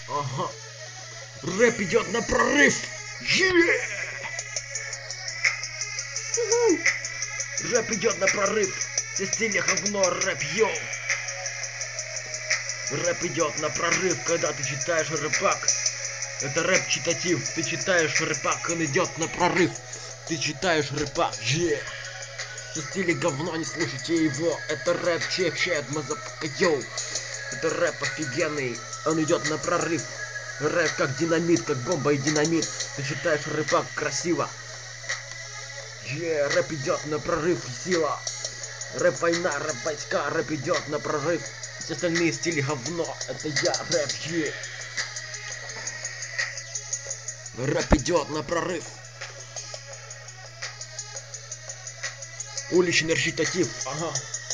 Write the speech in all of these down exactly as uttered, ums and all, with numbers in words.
Ага. Рэп идет на прорыв. Yeah! Рэп идет на прорыв. Все стили говно, рэп, йоу. Рэп идет на прорыв, когда ты читаешь рэпак. Это рэп-читатив. Ты читаешь рэпак, он идет на прорыв. Ты читаешь рэпак, yeah. Все стили говно, не слушайте его. Это рэп, чек-чек, мазафака, йоу. Это рэп офигенный, он идет на прорыв. Рэп как динамит, как бомба и динамит. Ты читаешь рэпак красиво. Yeah, рэп идет на прорыв, сила. Рэп война, рэп войска, рэп идет на прорыв. Все остальные стили говно, это я, рэп, yeah. Рэп идет на прорыв. Уличный речитатив, ага.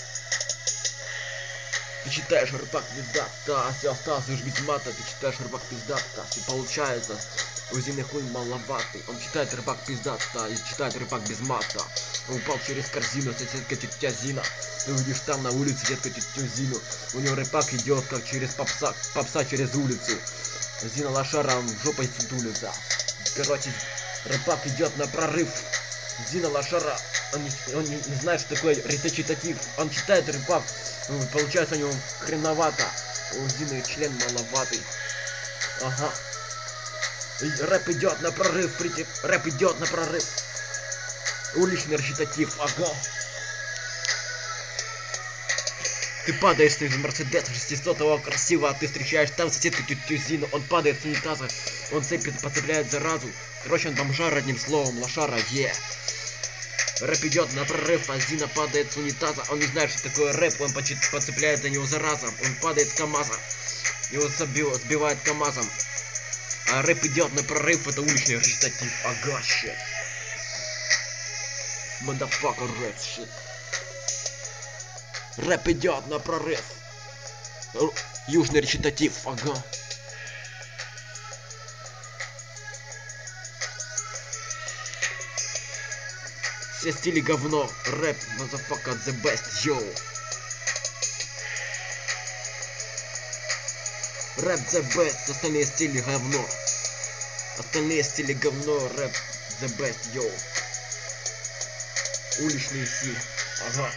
Ты читаешь рэпак пизда, да, все осталось уж без мата. Ты читаешь рэпак пизда, да, и получается у Зины хуй маловатый. Он читает рэпак пизда, да, и читает рэпак без мата. Он упал через корзину, соседка тетя Зина. Ты увидишь там на улице детка тетю Зину. У него рэпак идет как через попса, попса через улицу. Зина лошара, он жопой сидулится. Короче, рэпак идет на прорыв. Зина лошара, он не, он не, не знает, что такое речитатив. Он читает рэпак. Получается у него хреновато. У Зины член маловатый. Ага. И рэп идет на прорыв. Прийти... Рэп идет на прорыв. Уличный речитатив. Ага. Ты падаешь из Мерседеса шестисотого красиво, а ты встречаешь там соседку тетю Зину. Он падает с унитаза. Он цепит, подцепляет заразу. Короче, он бомжар, одним словом, лошара, е. Yeah. Рэп идет на прорыв, а Зина падает с унитаза. Он не знает, что такое рэп, он подцепляет за него зараза. Он падает с КамАЗа. Его сбивает КамАЗом. А рэп идет на прорыв, это уличный речитатив. Ага, щит. Motherfucker, рэп, щит. Рэп идет на прорыв. Южный речитатив, ага. Все стили говно. Рэп, motherfucker, the best, yo. Рэп the best, остальные стили говно. Остальные стили говно, рэп the best, yo. Уличный стиль, ага.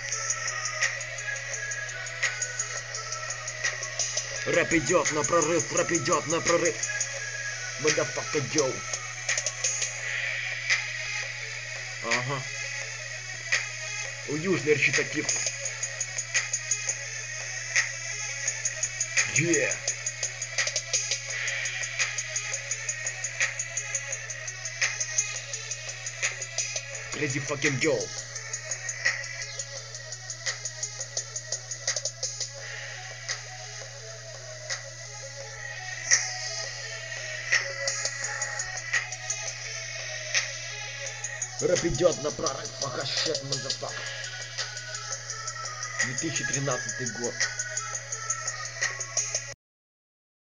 Рэп идет на прорыв, рэп идет на прорыв. Motherfucker, yo. Ага. Южный речитатив. Yeah. Crazy fucking girl. Рэп идет на прорыв, пока щет, мазафак. две тысячи тринадцатый год.